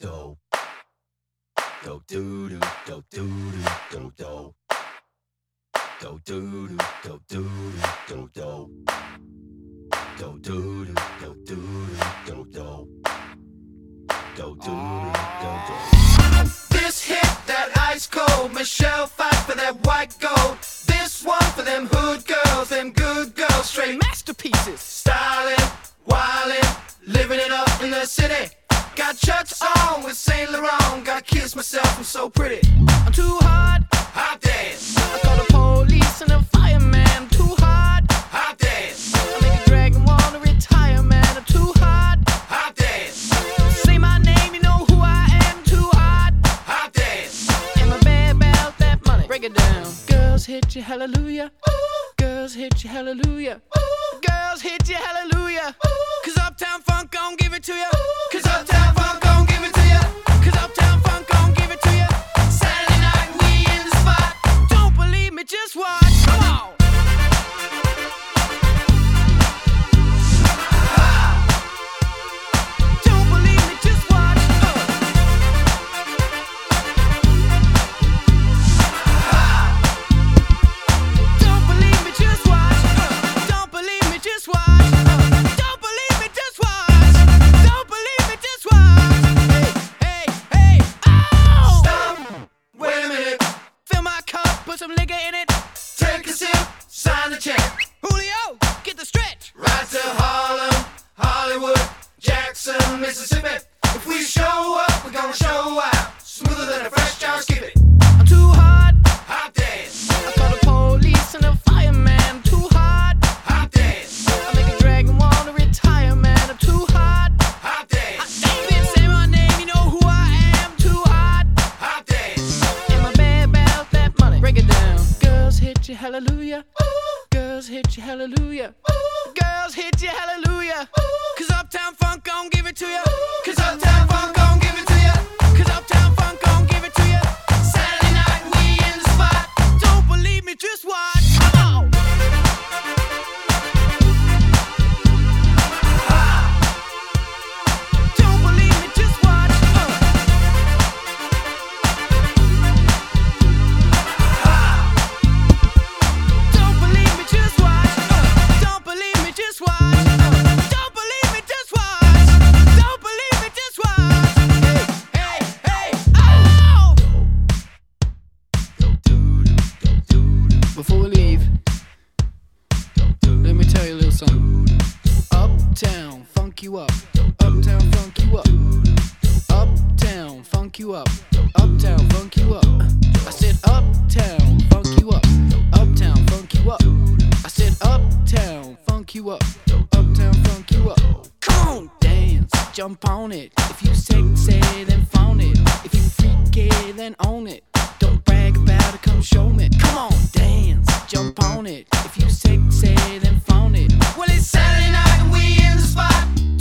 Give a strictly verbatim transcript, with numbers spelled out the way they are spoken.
do. Do do do do do do do. Do do do do do do do. Do do do do do do do. Do do do do. This hit that ice cold, Michelle fight for that white gold. This one for them hood girls, them good girls, straight masterpieces. Styling, wildin', living it up in the city. Got Chucks on with Saint Laurent. Got kissed myself, I'm so pretty. I'm too hot, hot dance. I call the police and the fireman. I'm too hot, hot dance. I make a dragon wanna retire, man. I'm too hot, hot dance. Say my name, you know who I am. Too hot, hot dance. And my bad about that money. Break it down. Girls hit you, hallelujah. Ooh. Girls hit you, hallelujah. Ooh. Girls hit you, hallelujah. Ooh. Cause Uptown Funk gon' give it to you. Cause Uptown Funk gon' give it to you. Cause Uptown Funk gon' give it to you. Saturday night we in the spot. Don't believe me, just watch. Come on. Don't believe me, just watch. Don't believe me, just watch. Don't believe me, just watch. Don't believe me, just watch. Don't believe me, just watch. Hey, hey, hey, oh! Stop. Wait a minute. Fill my cup, put some liquor in it. Take a sip, sign the check. Julio, get the stretch. Right to Harlem, Hollywood, Jackson, Mississippi. If we show up, we're gonna show out. Smoother than a fresh jar, skip it. I'm too hot, hot dance. I call the police and the fireman. I'm too hot, hot dance. I make a dragon wanna retire, man. I'm too hot, hot dance. I ain't say my name, you know who I am. Too hot, hot dance. And my bad about that money. Break it down. Girls hit you, hallelujah. Ooh. Girls hit you, hallelujah. Ooh. Girls hit you, hallelujah. Ooh. Cause Uptown Funk gon' give it to you. Cause Uptown Funk gon' give it to you. Cause Uptown Funk gon' give it to you. Saturday night we in the spot. Don't believe me, just watch. Come on. Don't believe me, just watch. Don't believe me, just watch. Don't believe me, just watch. Don't believe me, just watch. Don't believe me, just watch. Hey, hey, hey, oh! Before we leave, let me tell you a little something. Uptown, funk you up. Uptown, funk you up. Uptown, funk you up. Uptown, funk you up. I said uptown, funk you up. Uptown, funk you up. I said uptown, funk you up. Uptown, funk you up. Come on, dance, jump on it. If you sexy, then phone it. If you freaky, then own it. Don't brag about it, come show me. Come on, dance, jump on it. If you sexy, then phone it. Well, it's Saturday night and we in the spot.